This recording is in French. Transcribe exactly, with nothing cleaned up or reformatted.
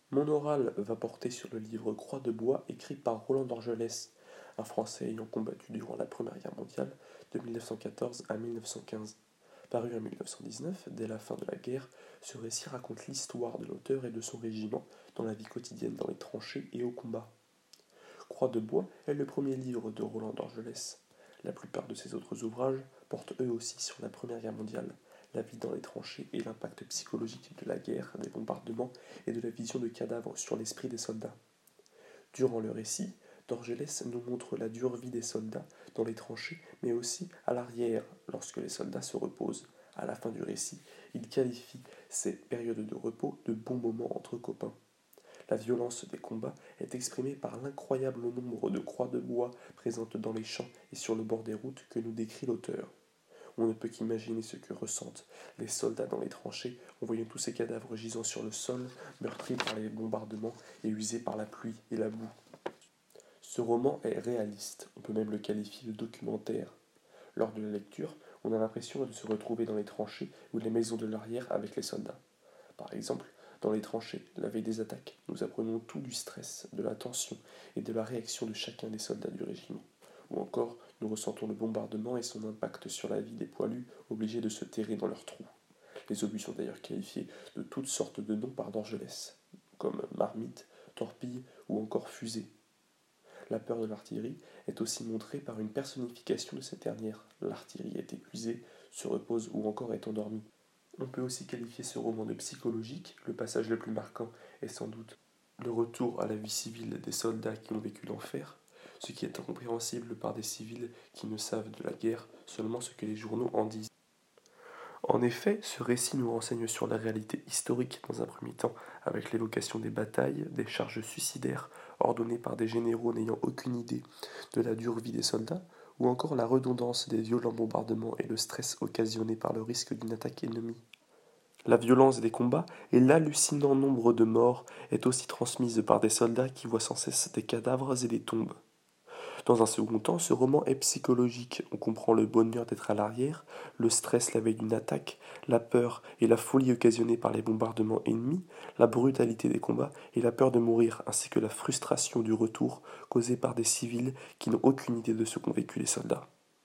Mon oral va porter sur le livre Croix de bois écrit par Roland Dorgelès, un Français ayant combattu durant la Première Guerre mondiale de mille neuf cent quatorze à mille neuf cent quinze. Paru en mille neuf cent dix-neuf, dès la fin de la guerre, ce récit raconte l'histoire de l'auteur et de son régiment dans la vie quotidienne dans les tranchées et au combat. Croix de bois est le premier livre de Roland Dorgelès. La plupart de ses autres ouvrages portent eux aussi sur la Première Guerre mondiale, la vie dans les tranchées et l'impact psychologique de la guerre, des bombardements et de la vision de cadavres sur l'esprit des soldats. Durant le récit, Dorgelès nous montre la dure vie des soldats dans les tranchées, mais aussi à l'arrière, lorsque les soldats se reposent. À la fin du récit, il qualifie ces périodes de repos de bons moments entre copains. La violence des combats est exprimée par l'incroyable nombre de croix de bois présentes dans les champs et sur le bord des routes que nous décrit l'auteur. On ne peut qu'imaginer ce que ressentent les soldats dans les tranchées en voyant tous ces cadavres gisant sur le sol, meurtris par les bombardements et usés par la pluie et la boue. Ce roman est réaliste, on peut même le qualifier de documentaire. Lors de la lecture, on a l'impression de se retrouver dans les tranchées ou les maisons de l'arrière avec les soldats. Par exemple, dans les tranchées, la veille des attaques, nous apprenons tout du stress, de la tension et de la réaction de chacun des soldats du régiment. Ou encore, nous ressentons le bombardement et son impact sur la vie des poilus obligés de se terrer dans leurs trous. Les obus sont d'ailleurs qualifiés de toutes sortes de noms par Dorgelès, comme marmite, torpille ou encore fusée. La peur de l'artillerie est aussi montrée par une personnification de cette dernière. L'artillerie est épuisée, se repose ou encore est endormie. On peut aussi qualifier ce roman de psychologique. Le passage le plus marquant est sans doute le retour à la vie civile des soldats qui ont vécu l'enfer, ce qui est incompréhensible par des civils qui ne savent de la guerre seulement ce que les journaux en disent. En effet, ce récit nous renseigne sur la réalité historique dans un premier temps, avec l'évocation des batailles, des charges suicidaires ordonnées par des généraux n'ayant aucune idée de la dure vie des soldats, ou encore la redondance des violents bombardements et le stress occasionné par le risque d'une attaque ennemie. La violence des combats et l'hallucinant nombre de morts est aussi transmise par des soldats qui voient sans cesse des cadavres et des tombes. Dans un second temps, ce roman est psychologique. On comprend le bonheur d'être à l'arrière, le stress la veille d'une attaque, la peur et la folie occasionnée par les bombardements ennemis, la brutalité des combats et la peur de mourir, ainsi que la frustration du retour causée par des civils qui n'ont aucune idée de ce qu'ont vécu les soldats.